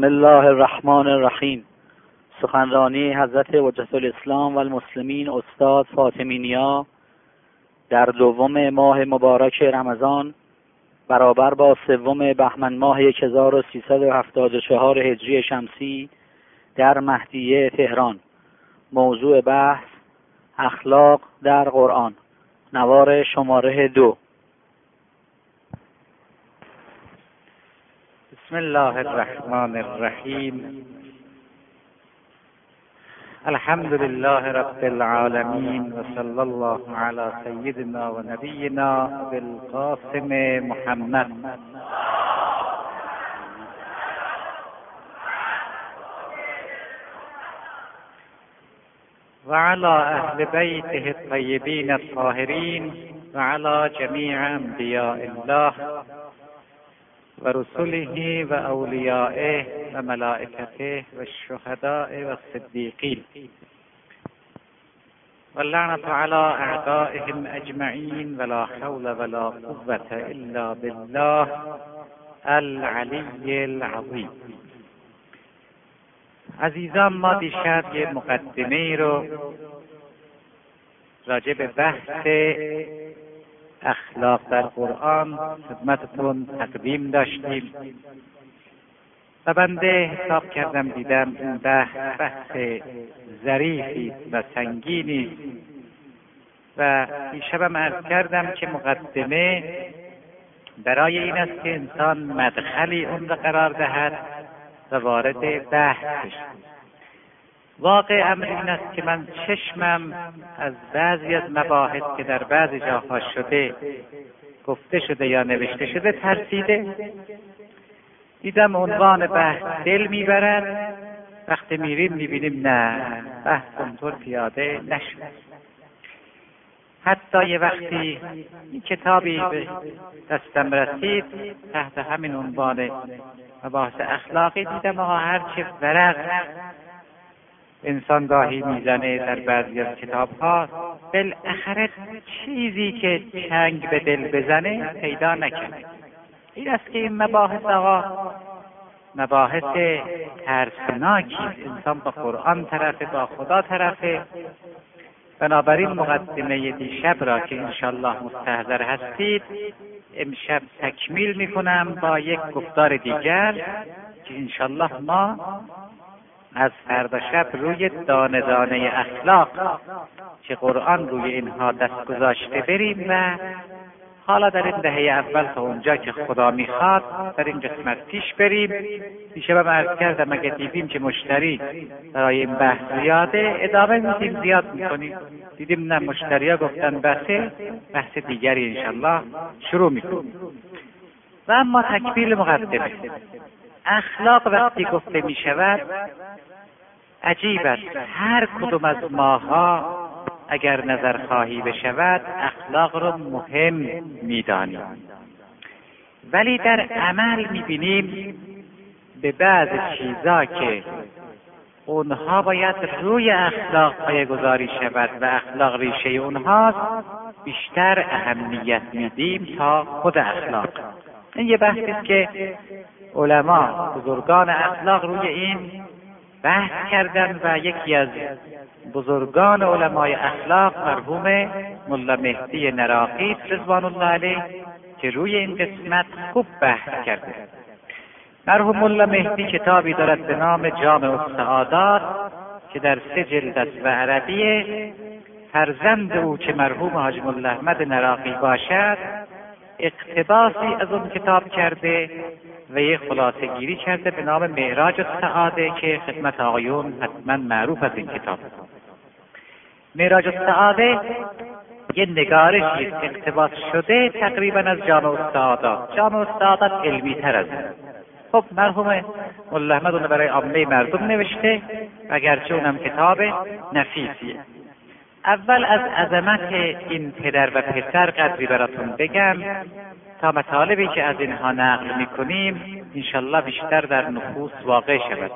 بسم الله الرحمن الرحیم. سخنرانی حضرت حجت الاسلام و المسلمین استاد فاطمی نیا در دوم ماه مبارک رمضان برابر با سوم بهمن ماه 1374 هجری شمسی در مهدیه تهران. موضوع بحث اخلاق در قرآن. نوار شماره 2. بسم الله الرحمن الرحیم. الحمد لله رب العالمین و صلی الله علی سیدنا و نبینا بالقاسم محمد. و علی اهل بیته الطیبین الطاهرین و علی جمیع انبیاء الله و رسله و اولیائه و ملائکته و الشهداء و الصدیقین و لعنت علی اعدائهم اجمعین ولا حول ولا قوة الا بالله العلی العظیم. عزیزان، ما دیشب یه مقدمه رو راجع به بحث اخلاق در قرآن خدمتتون تقدیم داشتیم و بنده حساب کردم دیدم این بحث ظریفی و سنگینی و دیشبم عرض کردم که مقدمه برای این است که انسان مدخلی اون را قرار دهد و وارد بحث بشود. واقع امر این است که من چشمم از بعضی از مباحث که در بعضی جاها شده گفته شده یا نوشته شده ترسیده. دیدم عنوان بحث دل میبرد، وقتی میریم میبینیم نه، بحث اونطور پیاده نشد. حتی یه وقتی این کتابی به دستم رسید تحت همین عنوان مباحث اخلاقی، دیدم آقا هرچه ورق انسان گاهی میزنه در بعضی از کتاب‌ها بالاخره چیزی که چنگ به دل بزنه پیدا نکنه. این است که این مباحث آقا مباحث ترسناکی، انسان با قرآن طرفه، با خدا طرفه. بنابراین مقدمه دیشب را که انشالله مستحضر هستید امشب تکمیل میکنم با یک گفتار دیگر که انشالله ما از فردا شب روی دانه دانه اخلاق که قرآن روی اینها دست گذاشته بریم و حالا در این دهه اول تا اونجا که خدا میخواد در این قسمت پیش بریم. دیشبم عرض کردم اگه دیدیم که مشتری برای این بحث زیاده ادامه میدیم، زیاد میکنیم. دیدیم نه مشتریا گفتن بحث دیگری انشالله شروع میکنیم. و اما تکمیل مقدمه اخلاق وقتی گفته میشود عجیب است. هر کدوم از ماها اگر نظر خواهی بشود اخلاق رو مهم میدانیم، ولی در عمل میبینیم به بعض چیزا که اونها باید روی اخلاق پایه‌گذاری شود و اخلاق ریشه اونهاست بیشتر اهمیت میدیم تا خود اخلاق. این یه بحثی است که علما بزرگان اخلاق روی این بحث کردن و یکی از بزرگان علمای اخلاق مرحوم ملا مهدی نراقی رضوان الله علیه که روی این قسمت خوب بحث کرده. مرحوم ملا مهدی کتابی دارد به نام جامع السعادات که در 3 جلد است و عربیه. فرزند او که مرحوم حاجی ملا احمد نراقی باشد اقتباسی از اون کتاب کرده و یه خلاصه گیری کرده به نام معراج السعاده که خدمت آقایون حتما معروف از این کتاب. معراج السعاده یه نگارشی اقتباس شده تقریبا از جامع السعادات. جامع السعادات علمی تر از این. خب مرحوم ملا احمد اون برای عامه مردم نوشته و اگرچه اونم کتاب نفیسیه. اول از عظمت این پدر و پسر قدری براتون بگم تا مطالبی که از اینها نقل میکنیم انشالله بیشتر در نفوس واقع شود.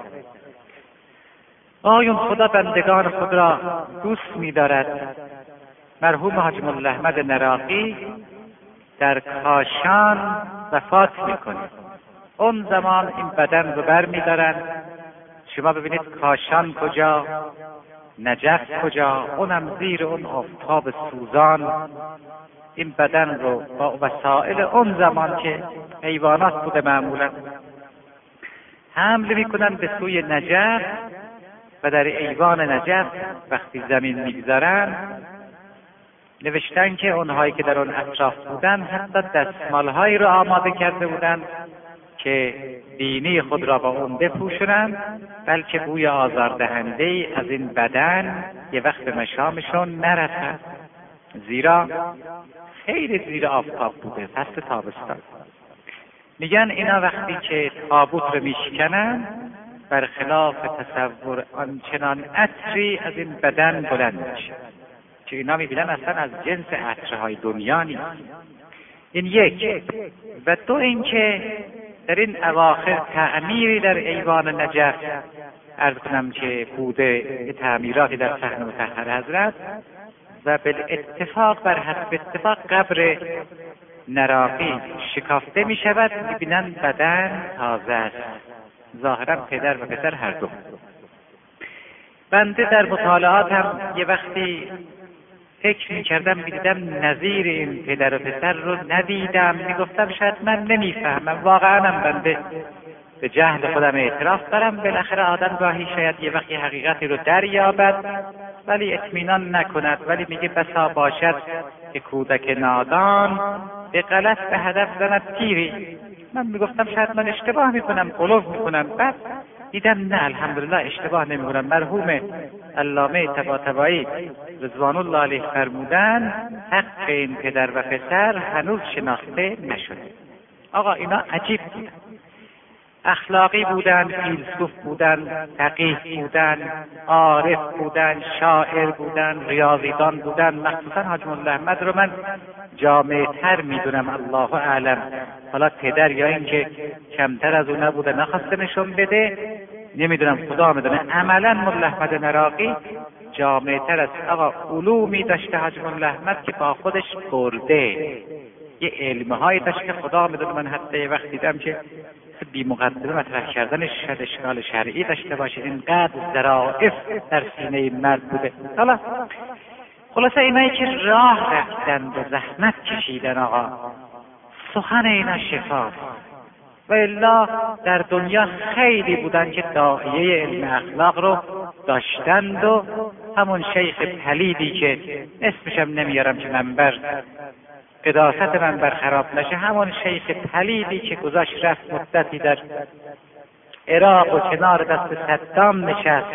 آیون خدا بندگان خود را دوست می‌دارد. مرحوم حاجی ملا احمد نراقی در کاشان وفات میکنه. اون زمان این بدن رو برمیدارن. شما ببینید کاشان کجا، نجف کجا، اونم زیر اون آفتاب سوزان این بدن رو با وسایل اون زمان که حیوانات بوده معمولا حمل میکنن به سوی نجف و در ایوان نجف وقتی زمین میگذارن نوشتن که اونهایی که در اون اطراف بودن حتی دستمالهایی رو آماده کرده بودن که بینی خود را با اون بپوشونن بلکه بوی آزاردهنده از این بدن یه وقت به مشامشون نرسد، زیرا خیلی زیر آفتاب بوده فصل تابستان. میگن اینا وقتی که تابوت رو میشکنن برخلاف تصور آنچنان عطری از این بدن بلند میشه که اینا میبینن اصلا از جنس عطرهای دنیا نیست. این یک. و دو اینکه در این اواخر تعمیری در ایوان نجف عرض کنم که بوده، تعمیراتی در صحن مطهر حضرت و بالاتفاق بر حسب اتفاق قبر نراقی شکافته می شود، می بینن بدن تازه است، ظاهرا پدر و پسر هر دو. بنده در مطالعاتم یه وقتی فکر می کردم میدیدم نظیر این پدر و پسر رو ندیدم، می گفتم شاید من نمی فهمم. واقعا بنده به جهل خودم اعتراف دارم، بالاخره آدم گاهی شاید یه وقتی حقیقتی رو دریابد ولی اطمینان نکند، ولی میگه بسا باشد که کودک نادان به غلط به هدف زند تیری. من میگفتم شاید من اشتباه میکنم، غلو میکنم، بعد دیدم نه الحمدلله اشتباه نمیکنم. مرحوم علامه طباطبایی رضوان الله علیه فرمودن حق این پدر و پسر هنوز شناخته نشده. آقا اینا عجیب بود، اخلاقی بودن، فیلسوف بودن، فقیه بودن، عارف بودن، شاعر بودن، ریاضیدان بودن. مخصوصا حاج مولا احمد رو من جامع تر میدونم، الله اعلم. حالا پدر یا این که کمتر از اون نبوده نخواسته نشون بده، نمیدونم، خدا میدونه. عملا مولا احمد نراقی جامع تر است. آقا علومی داشته حاج مولا احمد که با خودش برده، یه علمهایی داشت که خدا میدونه. من حتی یه وقت دیدم که بی مقدمه مطرح کردنش شاید اشکال شرعی داشته باشه، اینقدر ظرافت در سینه مرد بوده. حالا خلاصه اینایی که راه رفتن و زحمت کشیدن، آقا سخن اینا شفاست. و الا در دنیا خیلی بودن که داعیه علم اخلاق رو داشتند و همون شیخ پلیدی که اسمشم نمیارم که منبر قداست منبر خراب نشه، همون شیخ پلیدی که گذاشت رفت مدتی در عراق و کنار دست صدام نشست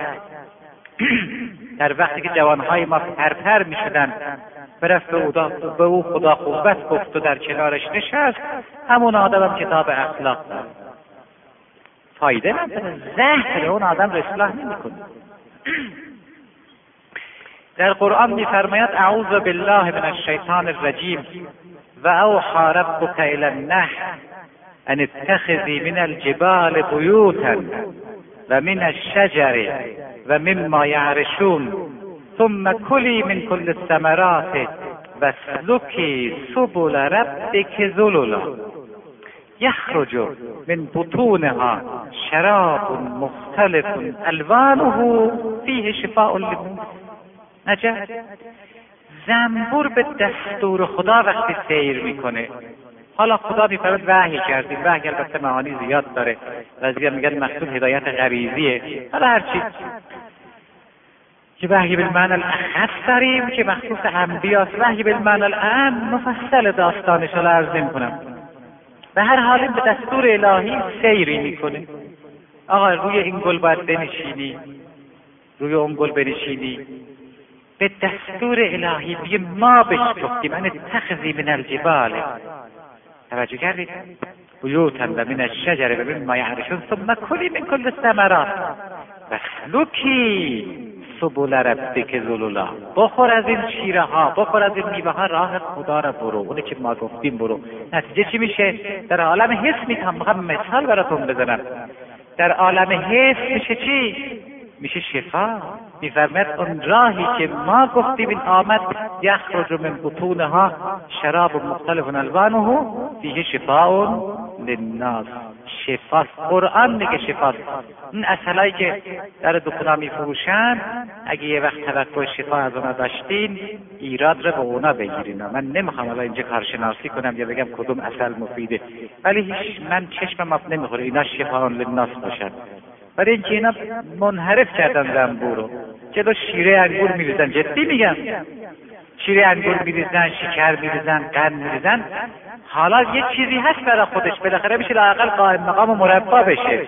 در وقتی که جوانهای ما پرپر می شدن برفت به او خدا قوت گفت و در کنارش نشست. همون آدم هم کتاب اخلاق دارد. فایده نداره، زهر اون آدم رو اصلاح نمی کنه. در قرآن می فرماید اعوذ بالله من الشیطان الرجیم و اوحی ربک الی النحل ان اتخذی من الجبال بیوتا و من الشجر و مما یعرشون ثم کلی من کل الثمرات واسلکی سبل ربک ذللا یخرج من بطونها شراب مختلف الوانه فیه شفاء للناس. نجات زنبور به دستور خدا وقتی سیر میکنه. حالا خدا میفرماید وحی کردیم، وحی البته معانی زیاد داره، بعضیا میگن مقصود هدایت غریزیه، حالا هرچی که وحی بالمعنی الاخص داریم که مخصوص انبیاست، وحی بالمعنی العام مفصل داستانش رو عرض میکنم. به هر حال به دستور الهی سیری میکنه. آقا روی این گل باید بنشینی، روی اون گل بنشینی، به دستور الهی بگه ما بهش گفتیم ان اتخذی من الجبال، توجه کردید، بیوتا و من الشجر و مما یعرشون ثم کلی من کل الثمرات واسلکی سبل ربک ذللا. بخور از این شیره ها، بخور از این میوه ها، راه خدا را برو، اونی که ما گفتیم برو. نتیجه چی میشه؟ در عالم حس میخوام مثال براتون بزنم. در عالم حس میشه چی؟ میشه شفا. میفرماید اون راهی که ما گفتیم این آمد، یخرج من بطونها شراب مختلف الوانه فیه شفاء للناس. شفاست. قرآن میگه شفاست. این اصلایی که در دکونا میفروشن اگه یه وقت توقع شفا از اونا داشتین ایراد رو به اونا بگیرین. من نمیخوام الان اینجا کارشناسی کنم یا بگم کدوم اصل مفیده، ولی من چشمم اب نمیخوره اینا شفا للناس باشن. برای اینکه اینا منحرف کردن زنبور رو، جلو شیره انگور میریزن. جدی میگم، شیره انگور میریزن، شکر میریزن، قند میریزن. حالا یه چیزی هست برای خودش، بالاخره میشه لااقل قائم مقام و مربا بشه،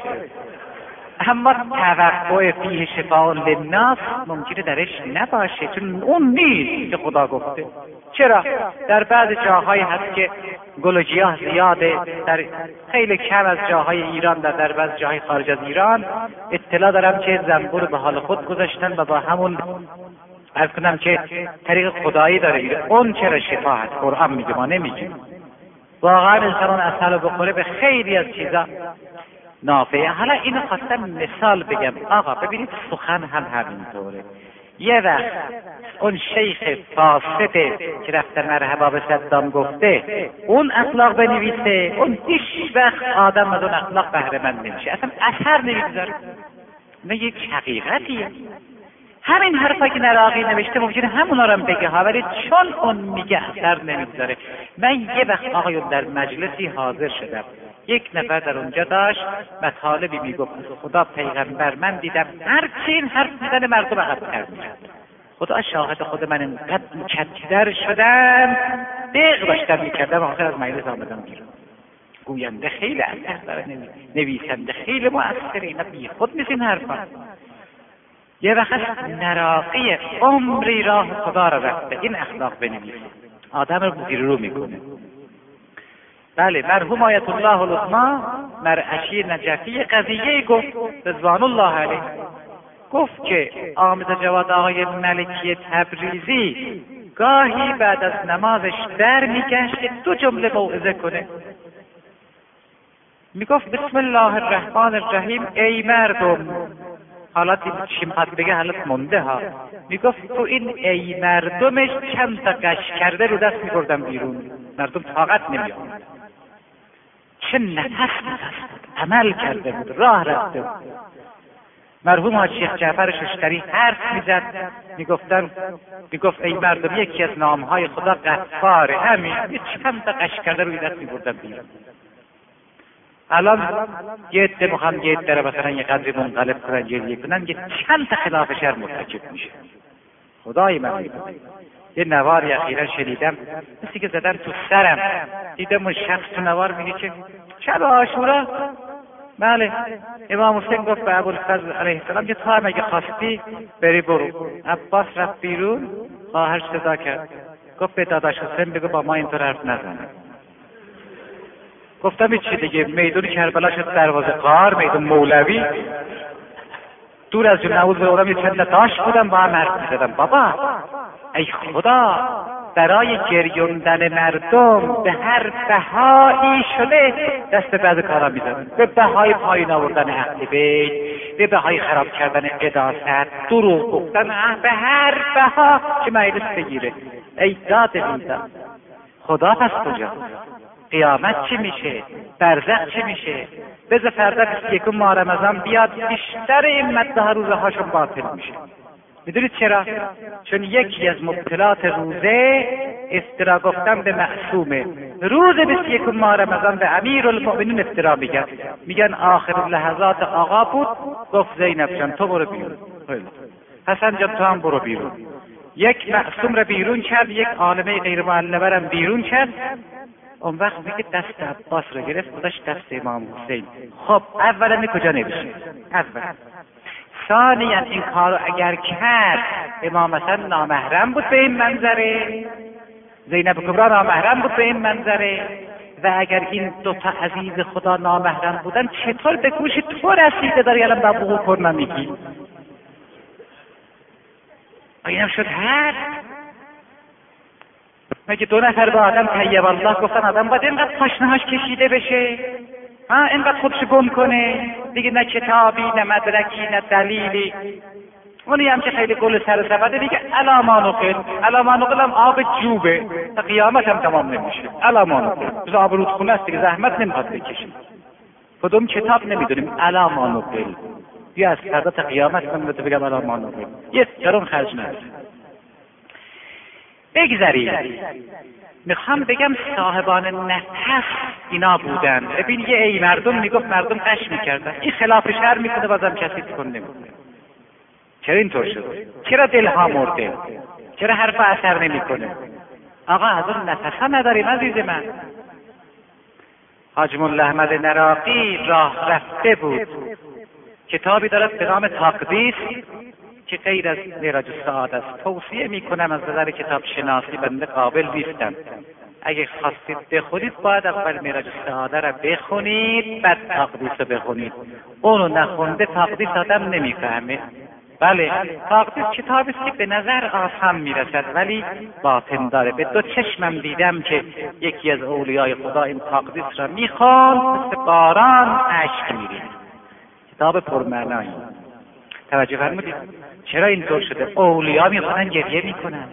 اما توقع فیه شفاء للناس ممکنه درش نباشه، چون اون نیست که خدا گفته. چرا؟ در بعض جاهایی هست که گل و گیاه زیاده، در خیلی کم از جاهای ایران، در بعض جاهای خارج از ایران اطلاع دارم که زنبور به حال خود گذاشتن و با همون عرض کنم که طریق خدایی داره. اون چرا شفا هست؟ قرآن میگه، ما نمیگیم. واقعا انسان اصل رو بخوره به خیلی از چیزا نافعه. حالا اینو خواستم مثال بگم. آقا ببینید سخن هم همینطوره. یه وقت اون شیخ فاسده که رفته مرحبا به صدام گفته اون اخلاق بنویسه، اون هیچ وقت آدم از اون اخلاق بهره مند نمیشه، اصلا اثر نمیگذاره. نه یک حقیقتیه. همین حرفا که نراقی نوشته ممکنه همونا رو بگه ها، ولی چون اون میگه اثر نمیگذاره. من یه وقت آقایون در مجلسی حاضر شدم، یک نفر در اونجا داشت مطالبی میگفت خدا پیغمبر، من دیدم هر چی این حرف میزنه مردم عقب کرد. خدا شاهد، خود من اینقدر مکدر شدم دق داشتم میکردم، آخر از مجلس آمدم بیرون. گوینده خیلی اثر داره، نویسنده خیلی مؤثره، اینا بی خود نیست این حرفا. یه وقت نراقی عمری راه خدا را رفته این اخلاق بنویسه، آدم رو زیر رو میکنه. بله، مرحوم آیت الله العظمی مرعشی نجفی قضیه گفت رضوان الله علیه، گفت که آمد جواد آقای ملکی تبریزی گاهی بعد از نمازش در میگشت که 2 جمله موعظه کنه. میگفت بسم الله الرحمن الرحیم ای مردم. حالت چی میخواد بگه؟ حالت مونده ها. میگفت تو این ای مردمش چند تا قش کرده رو دست میبردم بیرون، مردم طاقت نمیاد. چه نفس عمل کرده بود، راه رفته بود. مرحوم حاج شیخ جعفر ششتری حرف میزد، میگفت ای مردم یکی از نامهای خدا غفاره، همین چند تا قش کرده روی دست میبردم بیرون. الان یه عده میخوان یه عده مثلا یه قدری منقلب کنن، جلیه کنن، یه چند تا خلاف شر مرتکب میشه. خدای من یه نواری اخیرا شنیدم، مثل که زدن تو سرم، دیدم اون شخص تو نوار میگه که شب عاشورا، بله امام حسین گفت به ابوالفضل علیه السلام که تو هم اگه خواستی بری برو. عباس رفت بیرون، خواهرش صدا کرد، گفت به داداش حسین بگو با ما اینطور حرف نزنه. گفتم چی دیگه؟ میدون کربلا شد دروازه قار، میدون مولوی، دور از جون نعوذ بالله یه چند تاش بودم با هم حرف می‌زدم. بابا ای خدا، برای گریوندن مردم به هر بهایی شده دست بعض کارا میزنن، به بهای پایین آوردن اهل بیت، به بهای خراب کردن قداست، دروغ گفتن، به هر بها که مجلس بگیره. ای داد بیداد، خدا پس کجا؟ قیامت چی میشه؟ برزخ چی میشه؟ بذار فردا 21 ماه رمضان بیاد، بیشتر این مدها روزه هاشون باطل میشه. میدونید چرا؟ چون یکی از مبطلات روزه افترا گفتن به معصومه. روز 21 ماه رمضان به امیرالمؤمنین افترا میگن آخر لحظات آقا بود، گفت زینب جان تو برو بیرون، حسن جان تو هم برو بیرون. یک معصوم را بیرون کرد، یک عالمه غیر معلمه را بیرون کرد. اون وقت میگه دست عباس رو گرفت گذاشت دست امام حسین. خب اولا کجا نمیشه؟ اول. ثانیا این کارو اگر کرد امام حسن نامحرم بود به این منظره، زینب کبرا نامحرم بود به این منظره، و اگر این 2 تا عزیز خدا نامحرم بودن چطور به گوش تو رسیده داری الان با بقو کرنا میگی؟ اینم شد هر مگه 2 نفر با آدم طیب الله گفتن آدم باید اینقدر پاشنهاش کشیده بشه؟ اینقدر خودشو گم کنه دیگه؟ نه کتابی، نه مدرکی، نه دلیلی. اونی هم که خیلی گل سر سبده دیگه علامانقل هم آب جوبه، تا قیامت هم تمام نمیشه. علامانقل بز آب رودخونه است دیگه، زحمت نمیخواد بکشید. کدوم کتاب نمیدونیم. الا ما نقل. بیا از فردا تا قیامت من بهت بگم الا ما نقل. یه درون خرج نده. بگذارید. میخوام بگم صاحبان نفس اینا بودن. ببین یه ای مردم میگفت مردم قش میکردن. این خلاف شرع میکنه بازم کسی تکون نمیکنه. چرا اینطور شد؟ چرا دلها مرده؟ چرا حرف اثر نمیکنه؟ آقا از اون نفس ها نداریم عزیز من. حاج ملا احمد نراقی راه رفته بود. کتابی دارد به نام تقدیس که غیر از معراج السعادة است. توصیه میکنم از نظر کتاب شناسی بنده قابل نیستم. اگه خواستید بخونید باید اول معراج السعادة را بخونید بعد تقدیس رو بخونید. اونو نخونده تقدیس آدم نمیفهمه. بله تقدیس کتابی است که به نظر آسان میرسد ولی باطن داره. به دو چشمم دیدم که یکی از اولیای خدا این تقدیس را میخواند مثل باران اشک میرید. کتاب پرمعنایی. توجه فرمودید؟ چرا اینطور شده؟ اولیا میخونن گریه میکنن.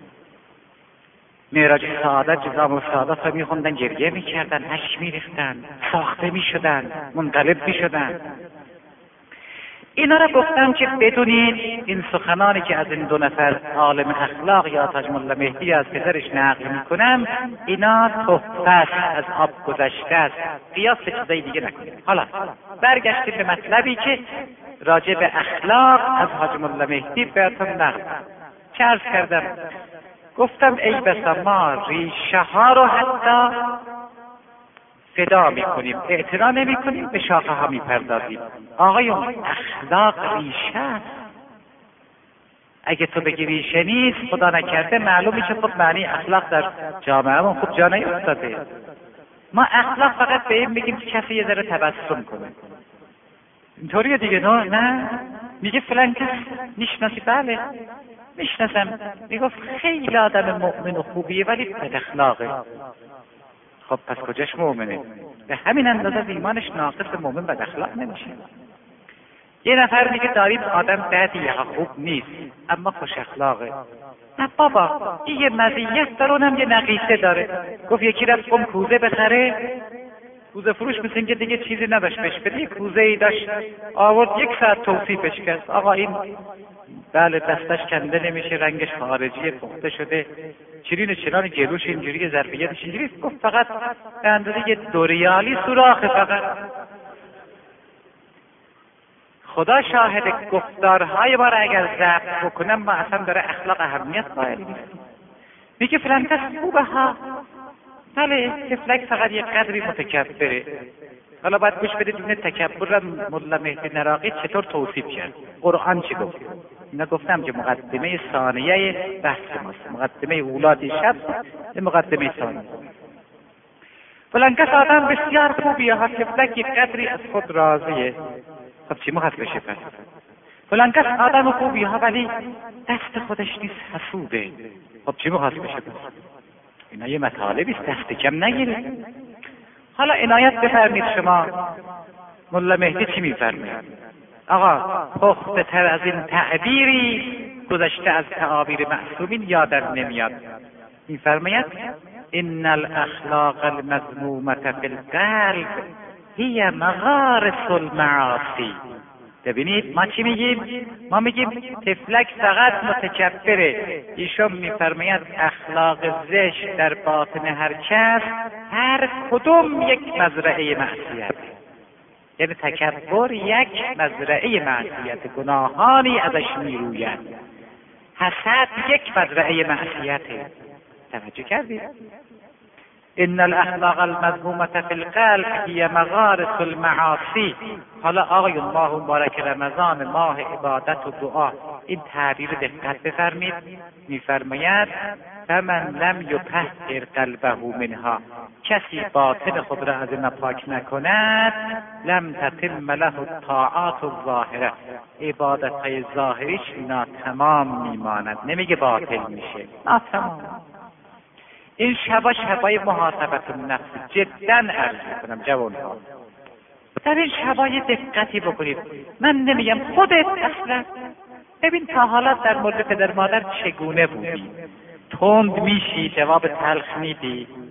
معراج سعادت جزام السعادت را میخوندن گریه میکردن، اشک میریختن، ساخته میشدن، منقلب میشدن. اینا را گفتم که بدونید این سخنانی که از این دو نفر عالم اخلاق یا حاج ملا مهدی از پدرش نقل میکنم اینا تحفه است، از آب گذشته است. قیاس به چیزای دیگه نکنید. حالا برگشتیم به مطلبی که راجع به اخلاق از حاج ملا مهدی بهتون نقل. چه عرض کردم؟ گفتم ای بسا ما ریشه ها رو حتی فدا میکنیم، اعتنا نمیکنیم، به شاخه ها میپردازیم. آقایون اخلاق ریشه است. اگه تو بگی ریشه نیست خدا نکرده معلوم میشه خب معنی اخلاق در جامعهمون خوب جا نیفتاده. ما اخلاق فقط به این میگیم که کسی یه ذره تبسم کنه. اینطوریه دیگه. نه میگه فلان کس میشناسی؟ بله میشناسم. میگفت خیلی آدم مؤمن و خوبیه ولی بد اخلاقه. خب پس کجاش مؤمنه؟ به همین اندازه ایمانش ناقص، مؤمن بد اخلاق نمیشه. یه نفر میگه داریم آدم بدیه خوب نیست اما خوش اخلاقه. نه بابا این یه مزیت داره اونم یه نقیصه داره. گفت یکی رفت کوزه بخره، کوزه فروش مثل اینکه دیگه چیزی نداشت بهش بده، کوزه ای داشت آورد 1 ساعت توصیفش کرد. آقا این بله دستش کنده نمیشه، رنگش خارجی پخته شده، چرین چنان گلوش اینجوری، ظرفیتش اینجوری. گفت فقط به اندازه 2 ریالی سوراخه فقط. خدا شاهد گفتارهای ما را اگر ضبط بکنم ما اصلا داره اخلاق اهمیت قائل نیستیم. میگه فلان کس خوبه ها. بله تفلک فقط یک قدری متکبره. حالا باید گوش بدید این تکبر را ملا مهدی نراقی چطور توصیف کرد. قرآن چی گفت؟ اینا گفتم که مقدمه ثانیه بحث ماست. مقدمه اولاد شب، مقدمه ثانیه. فلان کس آدم بسیار خوبیه ها، تفلک یک قدری از خود راضیه. خب چی مخص بشه پس؟ فلان کس آدم خوبیه ها ولی دست خودش نیست، حسوده. خب چی مخص بشه پس؟ اینا یه مطالبی است، دست کم نگیره. حالا عنایت بفرمید شما ملا مهدی چی میفرماید؟ آقا پخته تر از این تعبیری گذشته از تعابیر معصومین یادم نمیاد. میفرماید ان الاخلاق المذمومه فی القلب هی مغارس المعاصی. ببینید ما چی میگیم؟ ما میگیم تفلک فقط متکبره. ایشون میفرماید اخلاق زشت در باطن هر کس هر کدوم یک مزرعه معصیت. یعنی تکبر یک مزرعه معصیت، گناهانی ازش میروید. حسد یک مزرعه معصیته. توجه کردید؟ ان الاخلاق المذمومه فی القلب هی مغارس المعاصی. حالا آقایون ماه مبارک رمضان، ماه عبادت و دعا، این تعبیر دقت بفرمید. میفرماید فمن لم یطهر قلبه منها، کسی باطن خود را از این پاک نکند لم تتم له الطاعات الظاهره، عبادت‌های ظاهریش ناتمام میماند. نمیگه باطل میشه، ناتمام. این شبای محاسبت النفس جدا عرض میکنم جوانها. در این شبای دقتی بکنید. من نمیگم خودت اصلا. ببین تا حالا در مورد پدر مادر چگونه بودی؟ تند میشی، جواب تلخ میدی،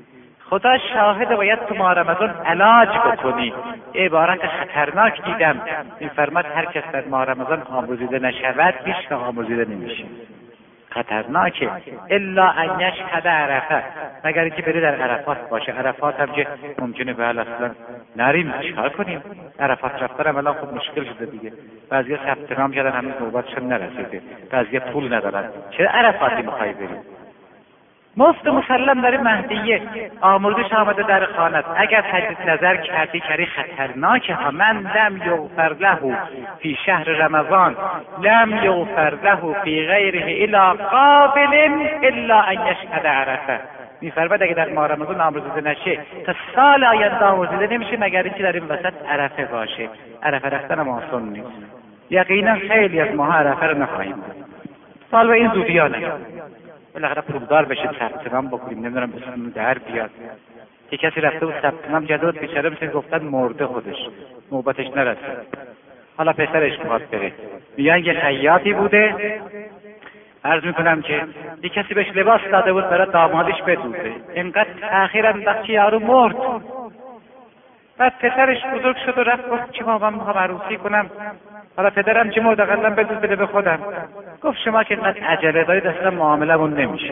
خدا شاهد باید تو ماه رمضان علاج بکنی. عبارت خطرناک دیدم، این فرماد هر کس در ماه رمضان آمرزیده نشود هیچ آمرزیده نمیشه. خطرناکه. الا ان یشهد عرفه، مگر اینکه بره در عرفات باشه. عرفات هم که ممکنه بله اصلا نریم، چیکار کنیم؟ عرفات رفتن هم الان خب مشکل شده دیگه. بعضیا ثبت نام کردن هنوز نوبتشون نرسیده، بعضیا پول ندارن، چه عرفاتی میخوای بریم؟ مفت مسلم داره مهدیه، آموزش آمده در خانت. اگر تجدید نظر کردی خطرناکه ها. من لم یغفر له فی شهر رمضان لم یغفر له فی غیره الا قابل الا ان یشهد عرفه. میفرماید اگه در ماه رمضان آمرزیده نشه تا سال آینده آمرزیده نمیشه مگر اینکه در این وسط عرفه باشه. عرفه رفتن هم آسان نیست. یقینا خیلی از ماها عرفه رو نخواهیم دید. سال به این زودیانه بالاخره پولدار بشید، ثبت نام بکنیم، نمیدونم اسممون در بیاد. یه کسی رفته بود ثبت نام کرده بود، بیچاره مثل گفتن مرده، خودش نوبتش نرسید. حالا پسرش میخواد بره، میگن یه خیاطی بوده، عرض میکنم که یه کسی بهش لباس داده بود برای دامادش بدوزه، اینقدر تأخیر انداخت یارو مرد. بعد پسرش بزرگ شد و رفت گفت چه من میخوام عروسی کنم، حالا پدرم چه مرد اقلا بدوز بده به خودم. گفت شما که اینقدر عجله دارید اصلا معاملمون نمیشه.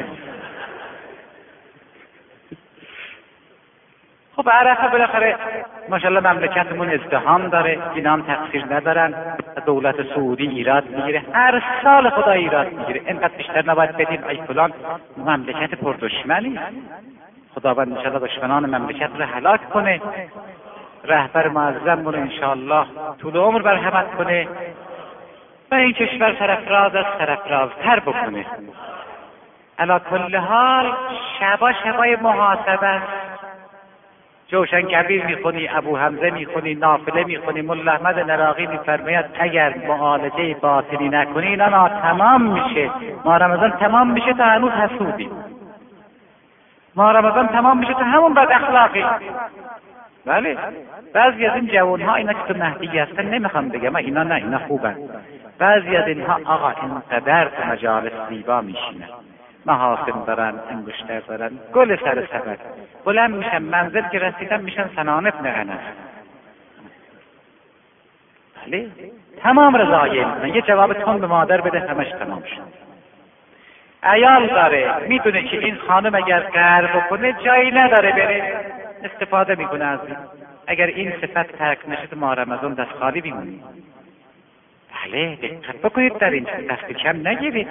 خب عرفه بالاخره ماشاءالله مملکتمون ازدحام داره، اینا هم تقصیر ندارن. دولت سعودی ایراد میگیره، هر سال خدا ایراد میگیره، اینقدر بیشتر نباید بدیم ای فلان. مملکت پردشمنی، خداوند انشاءالله دشمنان مملکت رو هلاک کنه، رهبر معظم رو انشاءالله طول عمر برحمت کنه و این کشور سرفراز از سرفرازتر بکنه. علی کل حال شبای محاسبه است. جوشن کبیر میخونی، ابو حمزه میخونی، نافله میخونی، مولا احمد نراقی میفرماید اگر معالجه باطنی نکنی اینا تمام میشه. ماه رمضان تمام میشه تا هنوز حسودی، ماه رمضان تمام میشه تا همون بد اخلاقی. بله بعضی از این جوانها اینا که تو مهدی هستن، نمیخوام بگم اینا نه، اینا خوبن. بعضی از اینها آقا اینقدر تو مجالس زیبا میشینن، محاسن دارن، انگشتر دارن، گل سر سبد، بلند میشن منزل که رسیدن میشن سنان ابن انس. بله تمام رضایه میکنن، یه جواب تون به مادر بده همش تمام شد. عیال داره، میدونه که این خانم اگر قهر بکنه جایی نداره بره، استفاده میکنه از این. اگر این صفت ترک نشه تو ماه رمضان دست خالی میمونی. بله دقت بکنید در این دست کم نگیرید.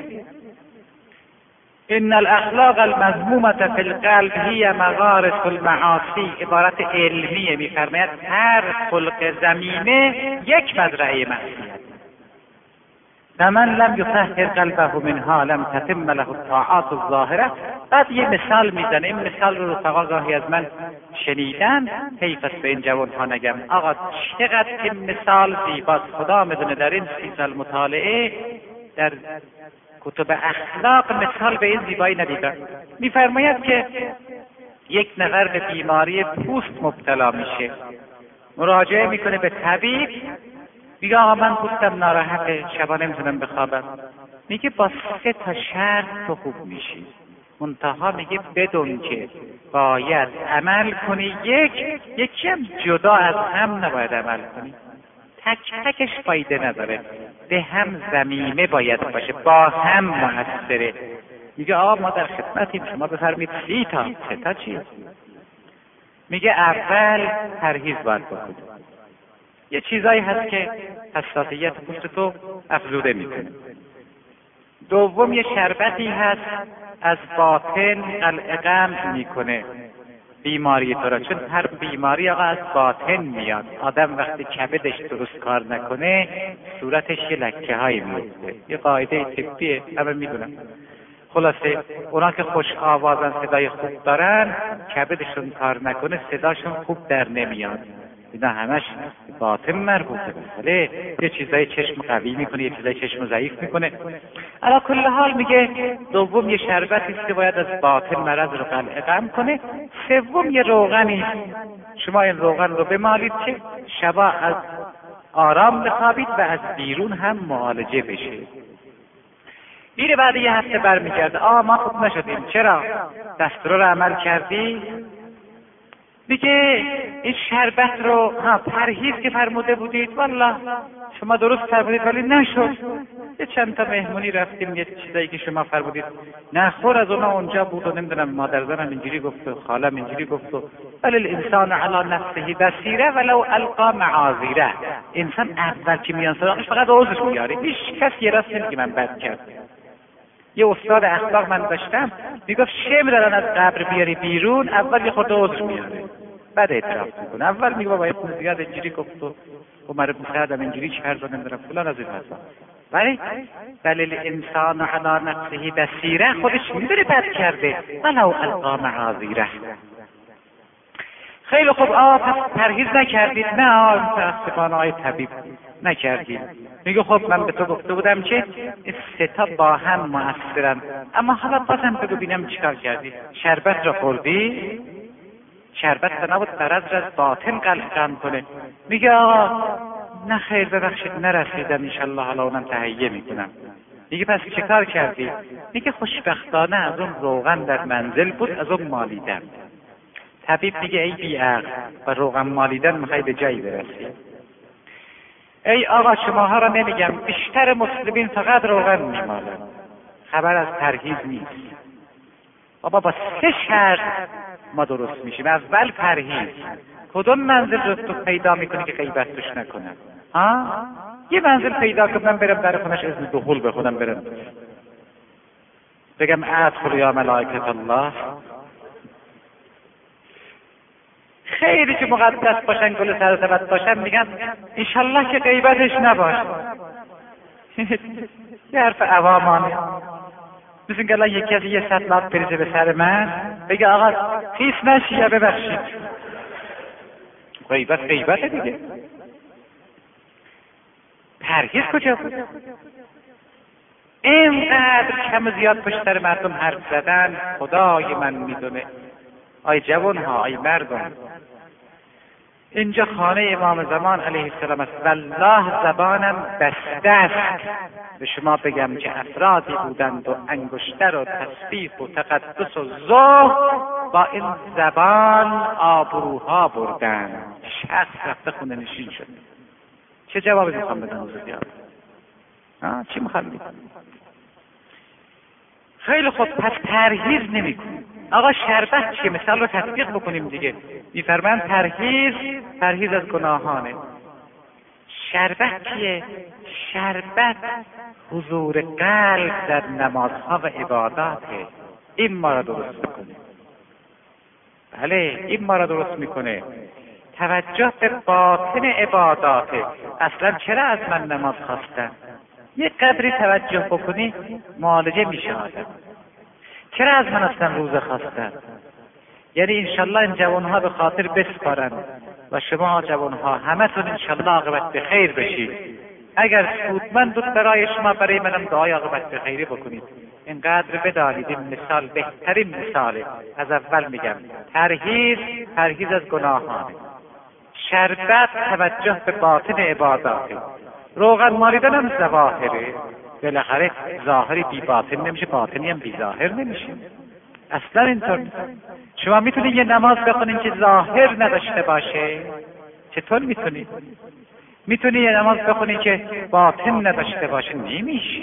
ان الاخلاق المذمومه فی القلب هی مغارس المعاصی، عبارت علمیه، میفرماید هر خلق زمینه یک مزرعه معصیت. و من لم یطهر قلبه منها لم تتم له الطاعات الظاهره. بعد یه مثال میزنه، این مثال رو رفقا گاهی از من شنیدن، حیف است به این جوانها نگم. آقا چقدر این مثال زیباست، خدا میدونه در این 30 سال مطالعه در کتب اخلاق مثال به این زیبایی ندیدم. میفرماید که یک نفر به بیماری پوست مبتلا میشه، مراجعه میکنه به طبیب، میگه آقا من پوستم ناراحته، شبا نمیتونم بخوابم. میگه با 3 تا شرط تو خوب میشی، منتها میگه بدون که باید عمل کنی، یکی هم جدا از هم نباید عمل کنی، تک تکش فایده نداره، به هم زمینه باید باشه، با هم مؤثره. میگه آقا ما در خدمتیم، شما بفرمید 30 تا. 3 تا چی؟ میگه اول پرهیز باید بکنی، یه چیزایی هست که حساسیت پوست تو افزوده میکنه. دوم یه شربتی هست از باطن قلعه میکنه بیماری تو را، چون هر بیماری آقا از باطن میاد. آدم وقتی کبدش درست کار نکنه صورتش یه لکه هایی میفته، یه قاعده طبیه همه میدونن. خلاصه اونا که خوش آوازن، صدای خوب دارن، کبدشون کار نکنه صداشون خوب در نمیاد. اینا همش باطن مربوطه. بله یه چیزای چشم قوی میکنه، یه چیزای چشم ضعیف میکنه. علی کل حال میگه دوم یه شربتی است که باید از باطن مرض رو قلعه کنه. سوم یه روغنی، شما این روغن رو بمالید که شبا از آرام بخوابید و از بیرون هم معالجه بشه. میره بعد یه هفته برمیگرده، ما خوب نشدیم. چرا؟ دستور رو عمل کردی؟ میگه این شربت رو پرهیز که فرموده بودید والله شما درست فرمودید ولی نشد. یه چند تا مهمونی رفتیم یه چیزایی که شما فرمودید نخور از اونجا بود و نمیدونم مادر زنم اینجوری گفت و خالم اینجوری گفت و ولی الانسان علی نفسه بصیره ولو القا معاذیره. انسان اول که میان سراغش فقط عذرش میاره، هیچ کسی راست نمیگه من بد کردم. یه استاد اخلاق من داشتم میگفت شم دارن از قبر بیاری بیرون اول یه خورده عذر میاره بعد اعتراف میکنه. اول میگه بابا ابن زیاد اینجوری گفت و عمر بن سعد اینجوری کرد و نمیدونم فلان از این حرفا. ولی دلیل انسان علی نفسه بصیره خودش میدونه بد کرده ولو القا معاذیره. خیلی خوب پس پرهیز نکردید؟ نه متاسفانه آقای طبیب نکردید. میگه خب من به تو گفته بودم که این سه تا با هم مؤثرن، اما حالا بازم بگو ببینم چیکار کردی. شربت را خوردی؟ شربت نبود قرض را از باطن قلقم کنه. میگه آقا نه خیر ببخشید نرسیدم انشالله حالا اونم تهیه میکنم. میگه پس چه کار کردی؟ میگه خوشبختانه از اون روغن در منزل بود از اون مالیدم. طبیب میگه ای بیعقل و روغن مالیدن میخوای به جایی برسی. ای آقا شماها را نمیگم، بیشتر مسلمین فقط روغن میمالن، خبر از پرهیز نیست. بابا با 3 شرط ما درست میشیم. اول پرهیز. کدوم منزل رو تو پیدا میکنی که غیبت توش نکنم؟ یه منزل پیدا کنم من برم در خونش اذن دخول به خودم برم بگم ادخل یا ملائکه الله. خیلی که مقدس باشن گل سرسبت باشن میگن انشالله که غیبتش نباشه. یه حرف عوامانه. مثل که الان یکی از یه سطلات بریزه به سر من بگه آقا خیس نشی یا ببخشید. غیبته دیگه. پرهیز کجا بود؟ اینقدر کم و زیاد پشت سر مردم حرف زدن خدای من میدونه. آی جوان ها، آی مردم، اینجا خانه امام زمان علیه السلام است. والله زبانم بسته است به شما بگم که افرادی بودند و انگشتر و تسبیح و تقدس و ذوق با این زبان آبروها بردند. شخص رفته خونه نشین شد. چه جوابی میخوام بدم حضور؟ چی میخوام بگم؟ خیلی خوب، پس پرهیز نمی‌کنیم. آقا شربت چیه؟ مثال رو تطبیق بکنیم دیگه. می‌فرمایند پرهیز از گناهانه. شربت چیه؟ شربت حضور قلب در نمازها و عباداته. این ما را درست میکنه. بله، این ما را درست میکنه. توجه به باطن عباداته. اصلا چرا از من نماز خواستن؟ یه قدری توجه بکنی معالجه میشه آدم. چرا از من اصلا روزه خواستن؟ یعنی انشالله این جوانها به خاطر بسپارن و شما جوانها همتون انشالله عاقبت به خیر بشید. اگر سودمند بود برای شما، برای منم دعای عاقبت به خیری بکنید. اینقدر بدانید این مثال بهترین مثاله. از اول میگم پرهیز از گناهانه. شربت توجه به باطن عباداته. روغن مالیدن هم ظواهره. بالاخره ظاهری بی باطن نمیشه، باطنی هم بی ظاهر نمیشه. اصلا اینطور نیست. شما میتونی یه نماز بخونین که ظاهر نداشته باشه؟ چطور میتونی؟ میتونی یه نماز بخونی که باطن نداشته باشه؟ نمیشه.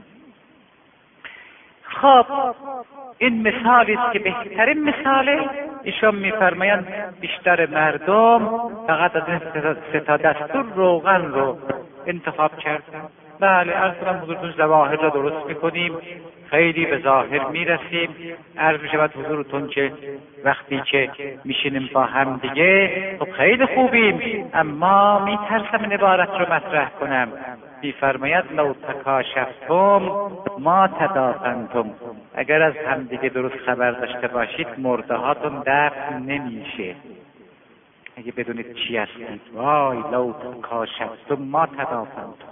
خب این مثالی است که بهترین مثاله. ایشون میفرمایند بیشتر مردم فقط از این 3 دستور روغن رو انتخاب کردن. بله، عرض کنم حضورتون ظواهر را درست میکنیم، خیلی به ظاهر میرسیم. عرض میشود حضورتون که وقتی که میشینیم با هم دیگه خب خیلی خوبیم، اما میترسم این عبارت رو مطرح کنم. میفرماید لو تکاشفتم ما تدافنتم. اگر از هم دیگه درست خبر داشته باشید مرده هاتون دفن نمیشه. اگه بدونید چی هستید، وای لو تکاشفتم ما تدافنتم.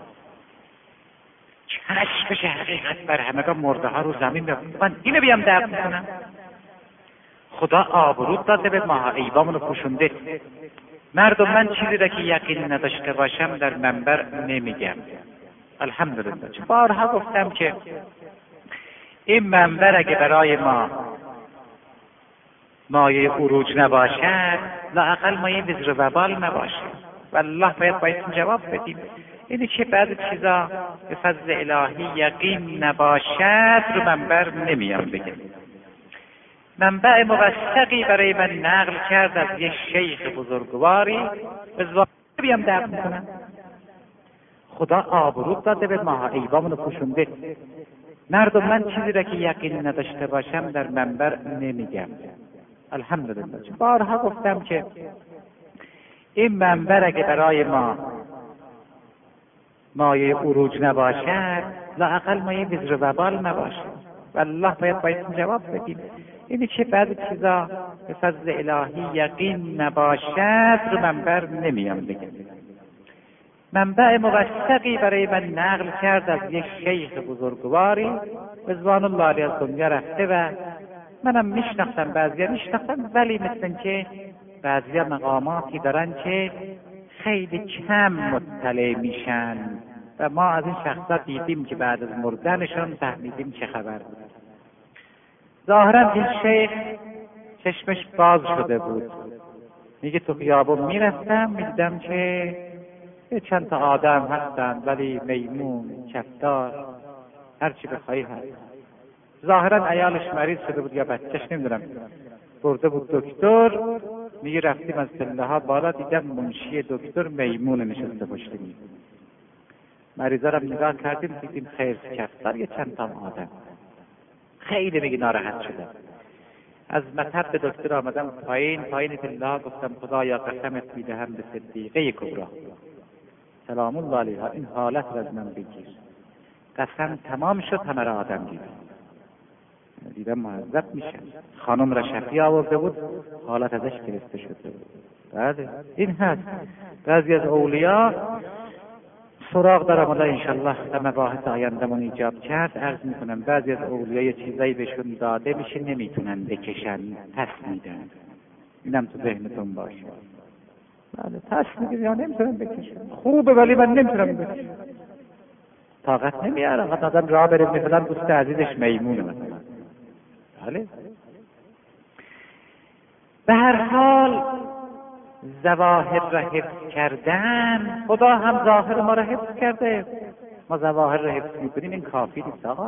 چشمش حقیقت بر همگان مرده ها رو زمین بفرد. من اینو بیام دفن کنم؟ خدا آبرود داده به ما، ایوامونو پوشونده. مردم، من چیزی را که یقین نداشته باشم در منبر نمیگم. الحمدلله. بارها گفتم که این منبر اگه برای ما مایه عروج نباشد، لااقل مایه وزر و وبال نباشد. والله باید بایدتون جواب بدیم. اینی که بعد چیزا به فضل الهی یقین نباشد رو منبر نمیام بگم. منبع موثقی برای من نقل کرد از یک شیخ بزرگواری، به زبان بیام درد میکنم. خدا آبرو داده به ما، ایوامونو پوشونده. مردم، من چیزی را که یقین نداشته باشم در منبر نمیگم. الحمدلله. بارها گفتم که این منبر اگه برای ما مایه عروج نباشد، لااقل مایه وزر و وبال نباشد. والله باید جواب بدیم. اینی که بعد چیزا به فضل الهی یقین نباشد رو منبر نمیام بگم. منبع موثقی برای من نقل کرد از یک شیخ بزرگواری، رضوان الله علیه از دنیا رفته و منم میشناختم، بعضیا میشناختم، ولی مثل که بعضیا مقاماتی دارن که خیلی کم مطلع میشن و ما از این شخصا دیدیم که بعد از مردنشون فهمیدیم چه خبر بود. ظاهرا این شیخ چشمش باز شده بود. میگه تو خیابون میرفتم میدیدم که چند تا آدم هستن ولی میمون، کفتار، هرچی بخوایی هست. ظاهرا عیالش مریض شده بود یا بچهش نمیدونم، برده بود دکتر. میگه رفتیم از پله ها بالا، دیدم منشی دکتر میمون نشسته پشت میز. مریضا رو نگاه کردیم دیدیم خیر کفتار یه چند تا آدم. خیلی میگه ناراحت شدم. از مطب به دکتر آمدم پایین پله ها، گفتم خدایا قسمت میدهم به صدیقه کبری سلام الله علیها این حالت رو از من بگیر. قسم تمام شد، همه را آدم دیدم معذب میشه. خانم را شفیع آورده بود، حالت ازش گرفته شده بود. بعد این هست بعضی از اولیاء سراغ در آمده انشالله در مباحث آیندمون ایجاب کرد. عرض میکنم بعضی از اولیاء یه چیزایی بهشون داده میشه نمیتونن بکشن، پس میدن. اینم تو ذهنتون باشه. بله پس میگه یا نمیتونم بکشن، خوبه ولی من نمیتونم بکشم، طاقت نمیارم. حتی آدم راه بره مثلا دوست عزیزش میمونه مثلا. بله به هر حال ظواهر را حفظ کردن، خدا هم ظاهر ما را حفظ کرده، ما ظواهر را حفظ میکنیم، این کافی نیست آقا.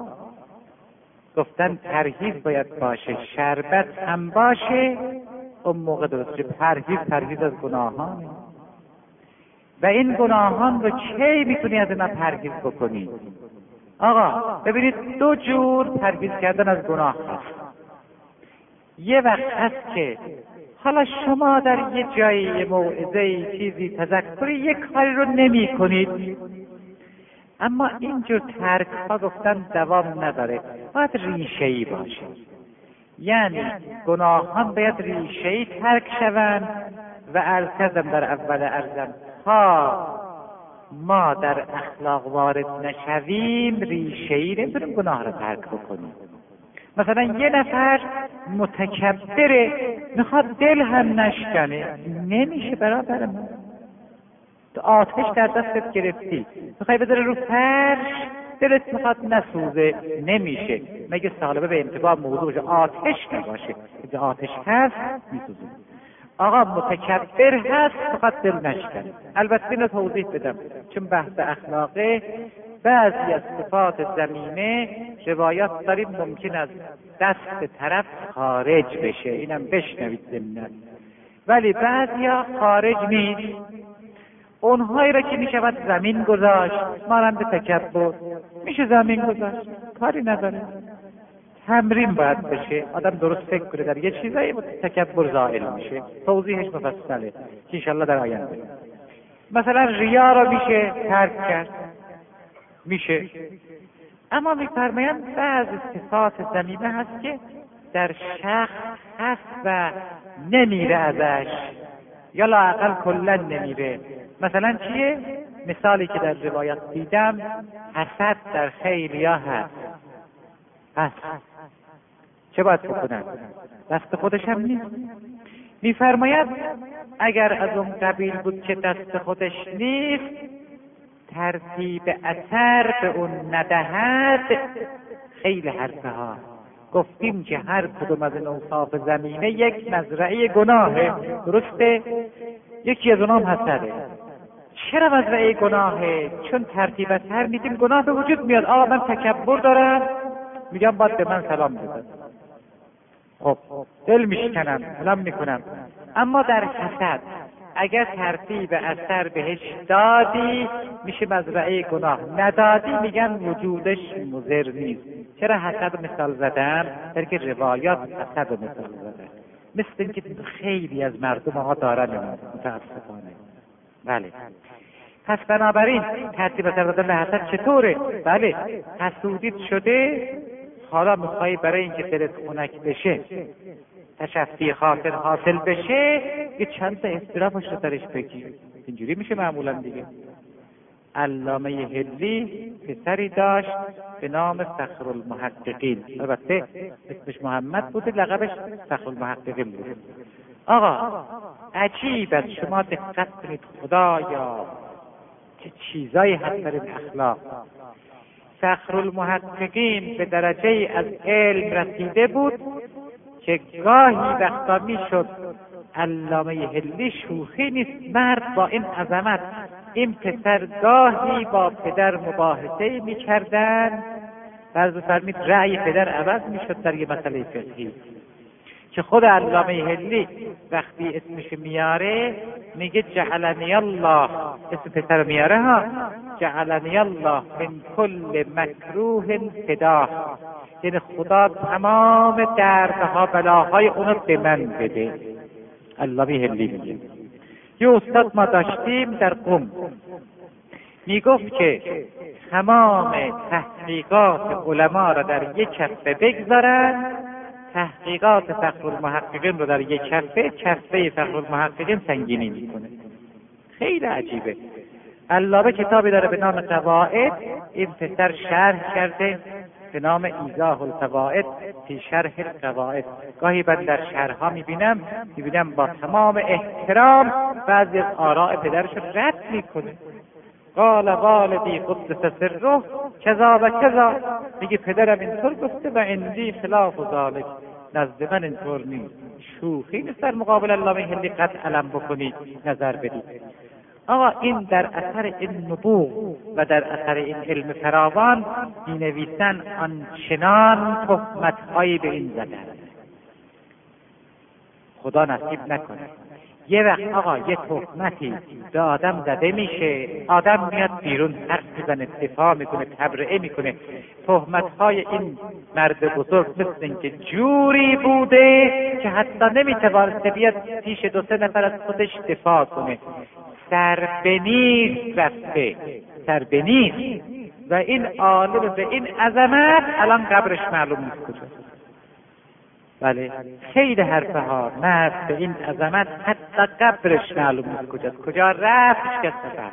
گفتن پرهیز باید باشه، شربت هم باشه، اون موقع درست. پرهیز از گناهان. و این گناهان رو کی میتونی از اینا پرهیز بکنی؟ آقا ببینید دو جور پرهیز کردن از گناه هست. یه وقت هست که حالا شما در یه جایی، یه موعظه‌ای، چیزی، تذکری، یه کاری رو نمی کنید، اما اینجور ترک ها گفتن دوام نداره، باید ریشه‌ای باشه. یعنی گناهان باید ریشه‌ای ترک شوند و عرض کردم در اول عرضم ها ما در اخلاق وارد نشویم ریشه‌ای نمیتونیم گناه رو ترک بکنیم. مثلا یه نفر متکبره، میخواد دل هم نشکنه، نمیشه برادر من. تو آتش در دستت گرفتی، میخوای بذاره رو فرش، دلت میخواد نسوزه، نمیشه. مگه سالبه به انتباه موضوع باشه آتش نباشه؟ که آتش هست میسوزه. آقا متکبر هست میخواد دل نشکنه. البته اینو توضیح بدم چون بحث اخلاقه. بعضی از صفات ذمیمه روایات داریم ممکن است دست طرف خارج بشه، اینم بشنوید ضمناً، ولی بعضیا خارج نیست. اونهایی را که میشود زمین گذاشت، مانند تکبر میشه زمین گذاشت، کاری نداره. تمرین باید بشه، آدم درست فکر کنه در یه چیزایی تکبر زائل میشه. توضیحش مفصله که انشالله در آینده. مثلا ریا را میشه ترک کرد، میشه. اما میفرمایند بعض صفات ذمیمه هست که در شخص هست و نمیره ازش، یا لااقل کلا نمیره. مثلا چیه؟ مثالی که در روایات دیدم، حسد در خیلیا هست. چه باید بکنن؟ دست خودش هم نیست. میفرماید اگر از اون قبیل بود که دست خودش نیست، ترتیب اثر به اون ندهد، خیلی حرفه ها گفتیم که هر کدوم از این اوصاف زمینه یک مزرعه گناهه، درسته؟ یکی از اونام حسده. چرا مزرعه گناهه؟ چون ترتیب از هر میدیم گناه به وجود میاد. آقا من تکبر دارم، میگم باید به من سلام بزن، خب دل میشکنم، سلام میکنم. اما در حسد اگر ترتیب اثر بهش دادی میشه مزرعه گناه، ندادی میگن وجودش مضر نیست. چرا حسد مثال زدم؟ در که روایات حسد مثال زدن، مثل اینکه خیلی از مردم ها دارن متاسفانه. بله، پس بنابراین ترتیب اثر دادن به حسد چطوره؟ بله، حسودیت شده، حالا میخوایی برای اینکه دلت خنک بشه، تشفی خاطر حاصل بشه، یه چند تا اضطرابش رو درش بگیر. اینجوری میشه معمولا دیگه. علامه هلی پسری داشت به نام فخرالمحققین، البته اسمش محمد بود، لقبش فخرالمحققین بود. آقا عجیب است، شما دقت کنید، خدایا چه چیزایی هست در این اخلاق. فخرالمحققین به درجه از علم رسیده بود که گاهی وقتا میشد علامه هلی شوخی نیست مرد با این عظمت، این پسر گاهی با پدر مباحثه میکردن، بعض فرمید رأی پدر عوض میشد در یه مسئله فقهی، که خود علامه هلی وقتی اسمش میاره میگه جعلنی الله، اسم پسر میاره ها، جعلنی الله من کل مکروه فداه، یعنی خدا تمام دردها بلاهای اونو به من بده. علامه هلی میگه. یه استاد ما داشتیم در قم، میگفت که تمام تحقیقات علما را در یک کفه بگذارن، تحقیقات فخرالمحققین رو در یک کفه، کفه فخرالمحققین سنگینی میکنه. خیلی عجیبه. علامه کتابی داره به نام قواعد، این پسر شرح کرده به نام ایضاح القواعد فی شرح القواعد. گاهی من در شرحها میبینم با تمام احترام بعضی از آراء پدرش رد میکنه. قال والدی قدس سره کذا و کذا، میگه پدرم اینطور گفته و عندی خلاف ذلک، نزد من اینطور نیست. شوخی نیست در مقابل علامه هلی قد علم بکنید، نظر بدید. آقا این در اثر این نبوغ و در اثر این علم فراوان مینویسن آنچنان تهمت‌هایی به این زدن، خدا نصیب نکنه. یه وقت آقا یه تهمتی به آدم زده میشه، آدم میاد بیرون حرف میزنه، دفاع میکنه، تبرئه میکنه. تهمت‌های این مرد بزرگ مثل اینکه جوری بوده که حتی نمیتوانسته بیاد پیش 2-3 نفر از خودش دفاع کنه. سربنیست رفته، سربنیست، و این عالم به این عظمت الان قبرش معلوم نیست کجاست. بله، خیلی حرفه ها مرد به این عظمت حتی قبرش معلوم نیست کجاست، کجا رفت هیچ کس نفهمید.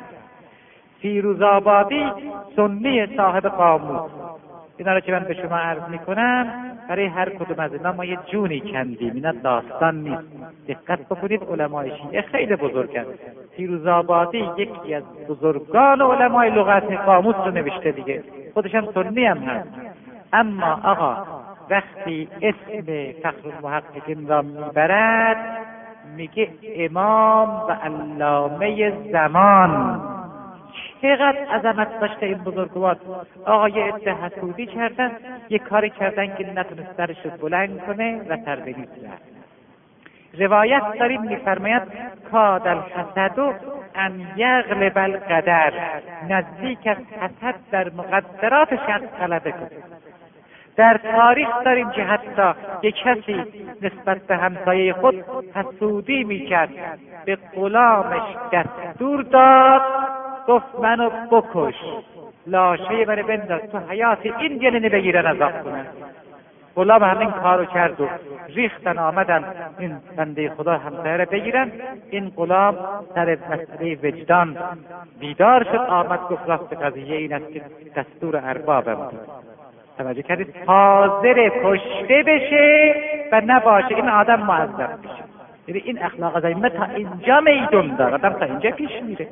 فیروزآبادی سنی صاحب قاموس، اینا رو که من به شما عرض میکنم برای هر کدوم از اینا ما یه جونی کندیم، اینا داستان نیست. دقت بکنید، علمای شیعه خیلی بزرگن. فیروزآبادی یکی از بزرگان علمای لغت قاموس رو نوشته دیگه، خودش هم سنی هم هست. اما آقا وقتی اسم فخرالمحققین را میبرد میگه امام و علامه زمان. چقدر عظمت داشته این بزرگوار. آقا یه عده حسودی کردن، یه کاری کردن که نتونست سرش رو بلند کنه و تربیت کرد. روایت داریم میفرماید کاد الحسد ان یغلب القدر، نزدیک از حسد در مقدرات شخص غلبه کنه. در تاریخ داریم که حتی یک کسی نسبت به همسایه خود حسودی میکرد، به غلامش دستور داد، گفت منو بکش، لاشه منو بنداز تو حیات این گلنه بگیرن عذاب کنن. غلام همین کارو کرد و ریختن آمدن این بنده خدا همسایه رو بگیرن. این غلام سر مسئله وجدان بیدار شد، آمد گفت راست قضیه این است که دستور اربابم بود. توجه کردید؟ حاضر کشته بشه و نباشه این آدم معذب بشه. یعنی این اخلاق از ائمه تا اینجا میدون داره، آدم تا اینجا پیش میره.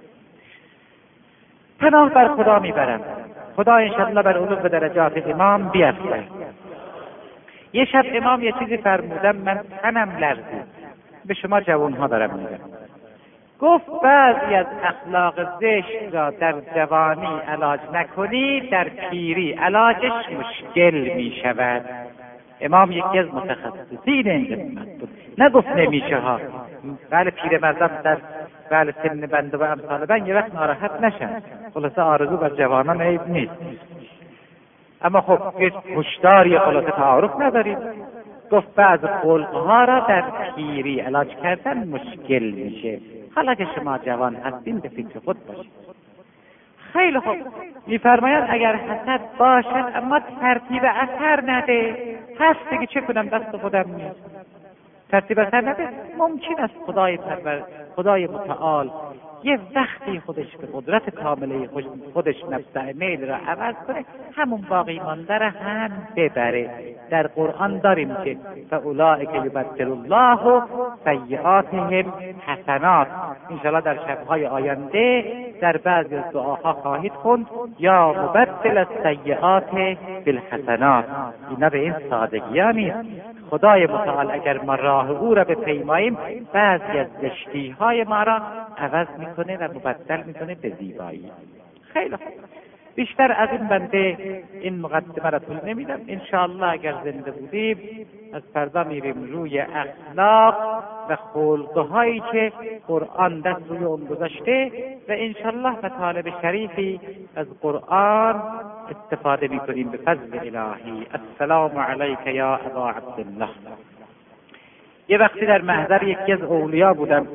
پناه بر خدا میبرم، خدا انشاءالله بر علو و درجات امام بیفته. یه شب امام یه چیزی فرمودن، من تنم لرزید. به شما جوانها دارم میگم. گفت بعضی از اخلاق زشت را در جوانی علاج نکنی، در پیری علاجش مشکل می شود. امام یکی از متخصصین این قسمت بود. نگفت نمیشه ها. بله پیرمردان در بله سن بنده و امثال من یه وقت ناراحت نشن. خلاصه آرزو بر جوانان عیب نیست. اما خب یه هشداری خلاصه تعارف نداریم. گفت بعض خلقها را در پیری علاج کردن مشکل میشه. حالا که شما جوان هستین به فکر خود باشید. خیلی خوب. میفرمایند اگر حسد باشد اما ترتیب اثر نده، هست دیگه چه کنم، دست خودم نیست. ترتیب اثر نده. ممکن است خدای متعال یه وقتی خودش به قدرت کامله خودش نفس میل را عوض کنه، همون باقی مانده را هم ببره. در قرآن داریم که فاولئک یبدل الله سیئاتهم حسنات. انشاءالله در شبهای آینده در بعضی از دعاها خواهید خوند یا مبدل السیئات بالحسنات. اینا به این سادگی ها نیست. خدای متعال اگر ما راه او را بپیماییم، بعضی از زشتی‌های ما را عوض میکنه و مبدل میکنه به زیبایی. خیلی خوب. بیشتر از این بنده این مقدمه را طول نمیدم. انشاءالله اگر زنده بودیم از فردا میریم روی اخلاق و خلقهایی که قرآن دست روی اون گذاشته و انشاءالله مطالب شریفی از قرآن استفاده میکنیم به فضل الهی. السلام علیک یا ابا عبدالله. یه وقتی در محضر یکی از اولیا بودم،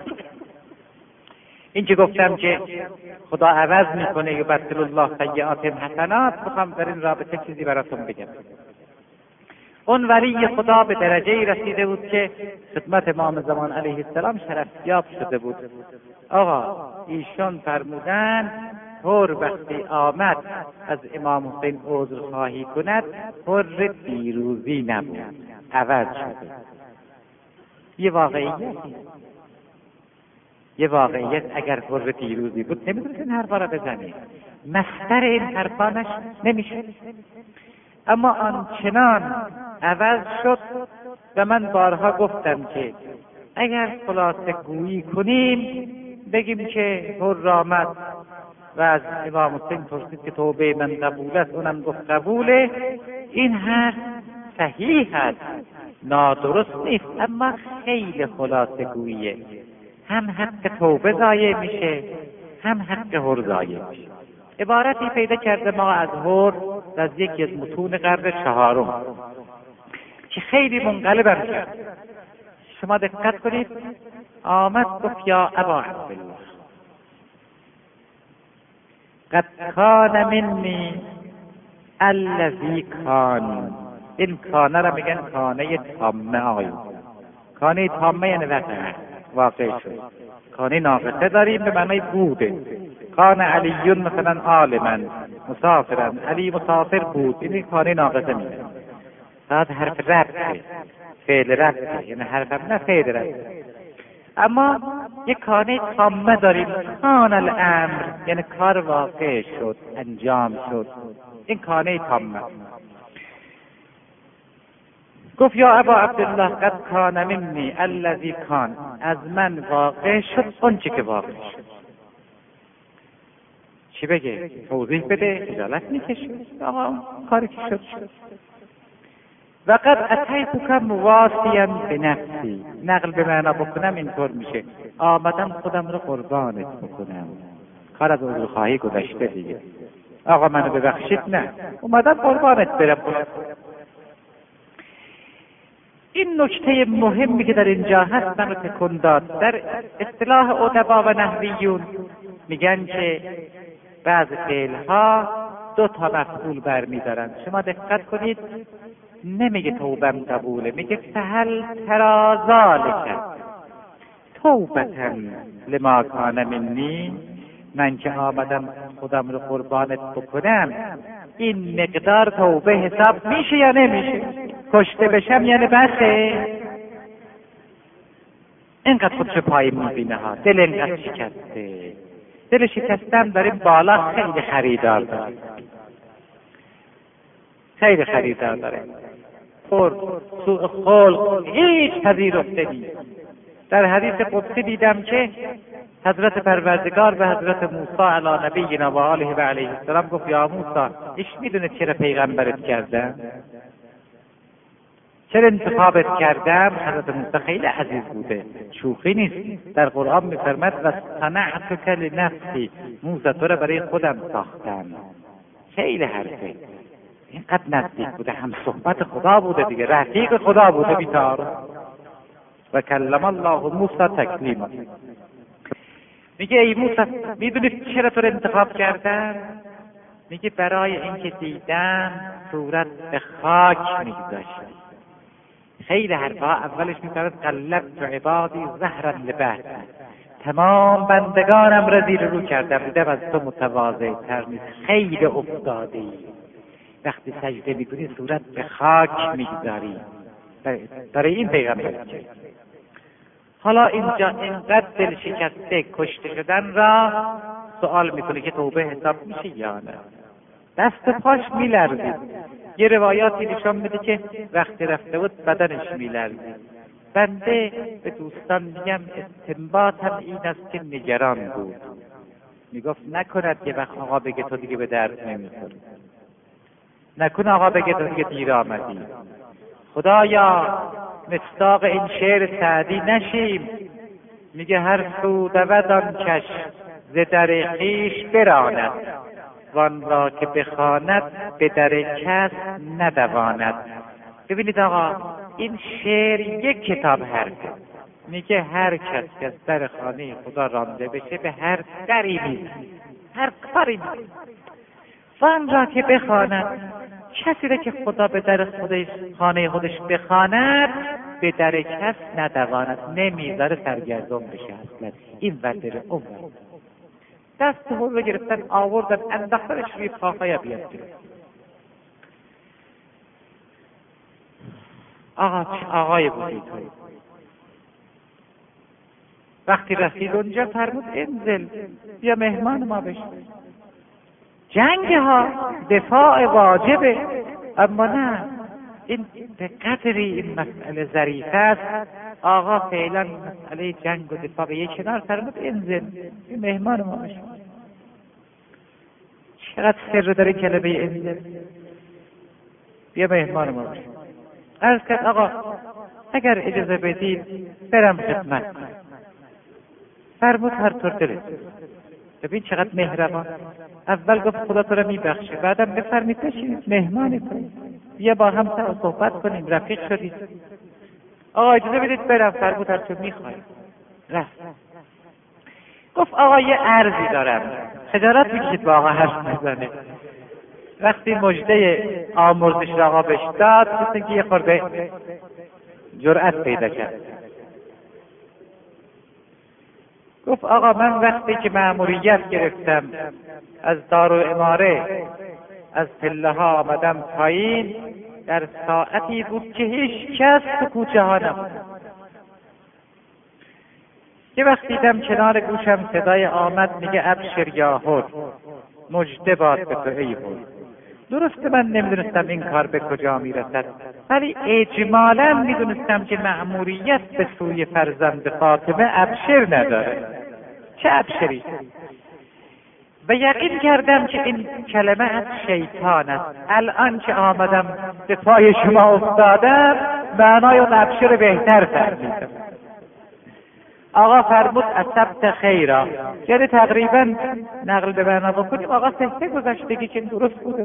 این که گفتم که خدا عوض میکنه یبدل الله سیئاتهم حسنات، میخوام در این رابطه چیزی براتون بگم. اون ولی خدا به درجه‌ای رسیده بود که خدمت امام زمان علیه السلام شرفیاب شده بود. آقا ایشان فرمودن هر وقتی آمد از امام حسین عذرخواهی کند، هر دیروزی نبود، عوض شده. یه واقعیت اگر هر دیروزی بود نمیتونست این حرفا را بزنی، مصدر این حرفا نمیشه. اما آنچنان عوض شد و من بارها گفتم که اگر خلاصه گویی کنیم بگیم که هر آمد و از امام حسین پرسید که توبه من قبول است، اونم گفت قبوله، این حرف صحیح است، نادرست نیست، اما خیلی خلاصه گوییه. هم حق توبه ضایع میشه، هم حق هر ضایع میشه. عبارتی پیدا کرده ما از هر از یکی از متون قرن چهارم که خیلی منقلبم کرد. شما دقت کنید. آمد گفت یا ابا عبدالله قد کان منی الذی کان. این کانه را میگن کانه تامه. آقایون کانه تامه یعنی واقع شد. کانه ناقصه داریم به معنی بوده. کان علیون مثلا عالما مسافرا، علی مسافر بود، این کانه ناقصه میگن. بعد حرف ربطه، فعل ربطه، یعنی حرف نه فعل ربطه. اما یک کانه تامه داریم، کان الامر یعنی کار واقع شد، انجام شد، این کانه تامه. گفت یا ابا عبدالله قد کان منی الذی کان. از من واقع شد آنچه که واقع شد. چی بگه؟ توضیح بده؟ خجالت میکشه. آقا کاری که شد شد. و قد اتیتک مواسیا بنفسی. نقل به معنا بکنم اینطور میشه آمدم خودم رو قربانت بکنم. کار از عذرخواهی گذشته دیگه. آقا منو ببخشید، نه، اومدم قربانت برم. این نکته مهمی که در اینجا هست من رو تکون داد. در اصطلاح ادبا و نحویون میگن که بعض فعلها دو تا مفعول برمیدارن. شما دقت کنید، نمیگه توبم قبوله، میگه فهل تری ذلک توبة لما کان منی. من که آمدم خودم رو قربانت بکنم، این مقدار توبه حساب میشه یا نمیشه؟ کشته بشم یعنی بسه؟ اینقدر خودش پای میبینه ها، دل اینقدر شکسته. دل شکستم داریم بالا، خیلی خریدار داره، خیلی خریدار داره. تکبر، سوء خلق هیچ پذیرفته نیست. در حدیث قدسی دیدم که حضرت پروردگار به حضرت موسی علی نبینا و آله و علیه السلام گفت یا موسی، ایش میدونه چرا پیغمبرت کردم؟ چرا انتخابت کردم؟ حضرت موسی خیلی عزیز بوده، شوخی نیست. در قرآن میفرماد و صنعتک لنفسی، موسی تو را برای خودم ساختم. خیلی حرفه، اینقدر نزدیک بوده، هم صحبت خدا بوده دیگه، رفیق خدا بوده بیتار. و کلم الله موسی تکلیما. میگه ای موسی میدونی چرا تو رو انتخاب کردم؟ میگه برای اینکه دیدم صورت به خاک میگذاشت. خیلی حرفها اولش میگه قلبت عبادی زهرا لبهر، تمام بندگانم را زیر رو کردم، دیدم از تو متواضع تر نیست، خیلی افتادی. وقتی سجده میکنی صورت به خاک میگذاری. برای این پیغمبر که حالا اینجا اینقدر دل شکسته کشته شدن را سوال میکنه که توبه حساب میشه یا نه؟ دست پاش میلرزید. یه روایاتی نشان میده که وقتی رفته بود بدنش میلرزید. بنده به دوستان میگم استنباطم این است که نگران بود. میگفت نکند یه وقت آقا بگه تو دیگه به درد نمیخوری، نکنه آقا بگه تو دیگه دیر آمدی. خدایا مصداق این شعر سعدی نشیم. میگه هر سو دود آن کش ز در خویش براند، وان را که بخواند به در کس ندواند. ببینید آقا این شعر یک کتاب حرفه. میگه هر کس که از در خانه خدا رانده بشه به هر دری میزنه، هر کاری میزنه. وان را که بخواند، کسی را که خدا به در خودش خانه خودش بخواند به در کس ندواند، نمیذاره سرگردان بشه. اصلا این ودره اون دست هون رو گرفتن آوردن انداختنش روی پاهای بیاد. آقا چه آقای بودی توی؟ وقتی رسید اونجا فرمود انزل، بیا مهمان ما بشی. جنگ ها دفاع واجبه، اما نه این به قدری این مسئله ظریف است. آقا فعلا مسئله جنگ و دفاع به یک کنار فرمود انزل، بیا مهمان ما بشی. چقدر سر داره کلمه انزل، بیا مهمان ما بشی. عرض کرد آقا اگر اجازه بدید برم خدمت کنم. فرمود هر طور دلت. ببین چقدر مهربان. اول گفت خدا تو رو میبخشه، بعدم بفرمید بشینید مهمانی کنید، بیا با هم سر صحبت کنیم، رفیق شدید. آقا اجازه بدید برم. فرمود هر چه میخواید. رفت. گفت آقا یه عرضی دارم، خجالت میکشید با آقا حرف بزنه. وقتی مژده آمرزش را آقا بهش داد، مثل که یه خورده جرأت پیدا کرد. گفت آقا من وقتی که مأموریت گرفتم از دارالاماره، از پله ها آمدم پایین، در ساعتی بود که هیچ کس تو کوچه ها نبود. یه وقت دیدم کنار گوشم صدای آمد میگه ابشر یا هود، مژده باد به تو ای هود. درسته من نمیدونستم این کار به کجا میرسد، ولی اجمالا میدونستم که مأموریت به سوی فرزند فاطمه ابشر نداره. چه ابشری؟ و یقین کردم که این کلمه از شیطان است. الان که آمدم به پای شما افتادم، معنای اون ابشر بهتر فهمیدم. آقا فرمود اصبت خیرا، یعنی تقریبا نقل به معنا بکنیم آقا سهته گذشتگی که درست بوده.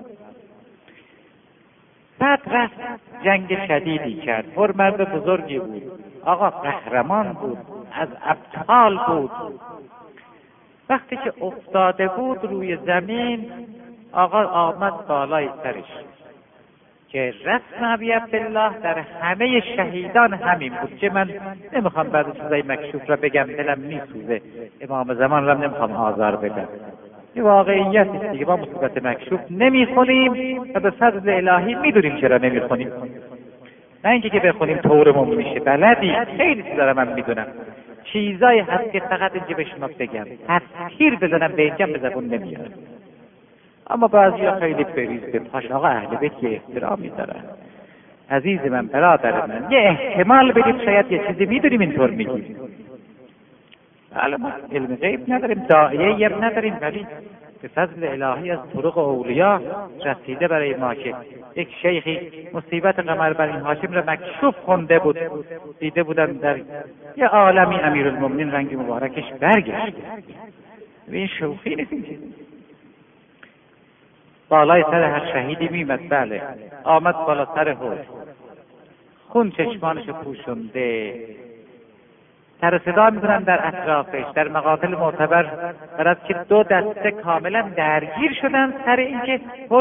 بعد رفت جنگ شدیدی کرد. هر مرد بزرگی بود، آقا قهرمان بود، از ابطال بود. وقتی که افتاده بود روی زمین، آقا آمد بالای سرش که رسم ابی عبدالله در همه شهیدان همین بود که من نمیخوام بعد چیزای مکشوف را بگم، دلم میسوزه، امام زمان را نمیخوام آزار بدم. این واقعیت است دیگه. ما مصیبت مکشوف نمیخونیم و به فضل الهی میدونیم چرا نمیخونیم، نه اینکه که بخونیم طورمون میشه. بلدی خیلی چیزا من میدونم، چیزایی هست که فقط اینجا به شما بگم، تفسیر بزنم به اینجا به زبون نمیاد. اما بعضیا خیلی بریز به پاش. آقا اهل بیت یه احترامی دارن، عزیز من، برادر من، یه احتمال بدید شاید یه چیزی میدونیم اینطور میگیم. بله ما علم غیب نداریم، داعیه یب نداریم، ولی به فضل الهی از طرق اولیا رسیده برای ما که یک شیخی مصیبت قمر بنی هاشم را مکشوف خونده بود، دیده بودن در یه عالمی امیرالمومنین رنگ مبارکش برگشت. این شوخی نیست این چیز. بالای سر هر شهیدی میمد، بله آمد بالا سر حوض، خون چشمانش پوشونده، سر صدا میکنن در اطرافش، در مقاتل معتبر برای که 2 دسته کاملا درگیر شدن سر اینکه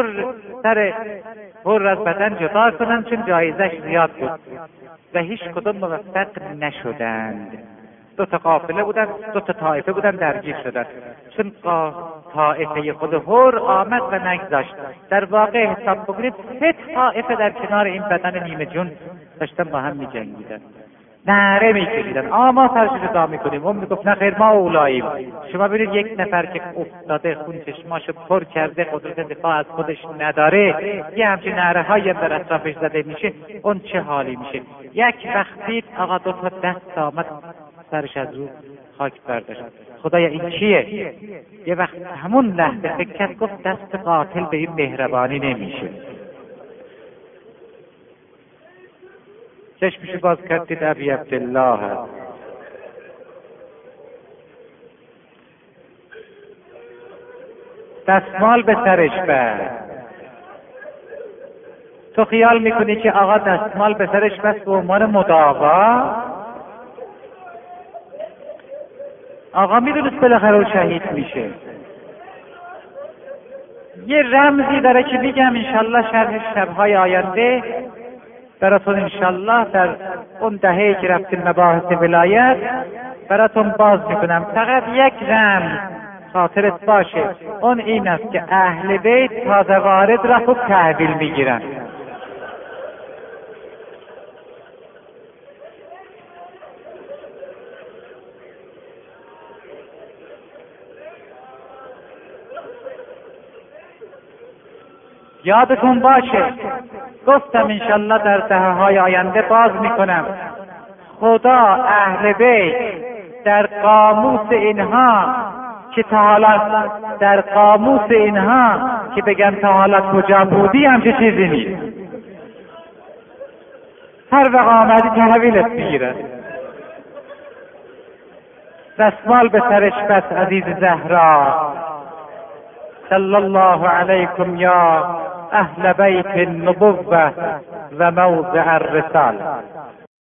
پر از بدن جدا کنن، چون جایزش زیاد بود و هیچ کدوم موفق نشدند. 2 تا قافله بودن، 2 تا طایفه بودن، درگیر شدن. چون طایفه خود حر آمد و نگذاشت. در واقع حساب بکنید 3 طایفه در کنار این بدن نیمه جون داشتن با هم می جنگیدن، نعره میکشیدن ما سرش جدا میکنیم. اون میگفت نه خیر ما اولاییم. شما ببینید یک نفر که افتاده خون چشماشو پر کرده، قدرت دفاع از خودش نداره، یه همچین نعره هایی در اطرافش زده میشه، اون چه حالی میشه؟ یک وقت دید آقا 2 تا دست آمد سرش از رو خاک برداشت. خدایا این چیه؟ یه وقت همون لحظه فکر کرد، گفت دست قاتل به این مهربانی نمیشه. چشمشو باز کرد، دید ابی عبدالله هست. دستمال به سرش بست. تو خیال میکنی که آقا دستمال به سرش بست به عنوان مداوا؟ آقا میدونست بالاخره او شهید میشه. یه رمزی داره که میگم انشالله شبهای آینده براتون انشالله در اون دهه‌ای که رفتیم مباحث ولایت براتون باز میکنم. فقط یک رمز خاطرت باشه، اون این است که اهل بیت تازه وارد را خوب تحویل میگیرن. یادتون باشه گفتم انشالله در دهه‌های آینده باز میکنم. خدا اهل بیت در قاموس اینها که تا حالا در قاموس اینها که بگن تا حالا کجا بودی همچه چیزی نیست. هر وقت آمدی تحویلت میگیرن. دستمال به سرش بس عزیز زهرا. صلی الله علیکم یا اهل بیت النبوة و موضع الرسالة.